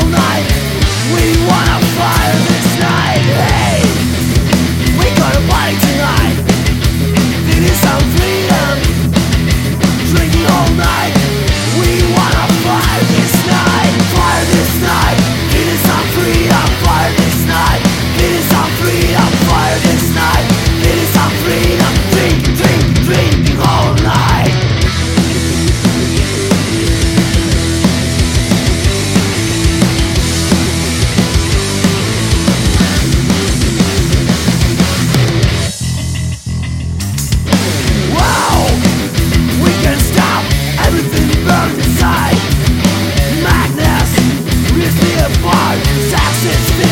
night. We wanna fire this night. Hey, we gonna party tonight. Feeling some freedom, drinking all night. We wanna fire this night. Fire this night. Feeling some freedom. Fire this night. Feeling some freedom. Fire this night. Feeling some freedom. Drink, drink, drinking all night. Wow, we can stop everything burns inside. Madness rips me apart. Sex is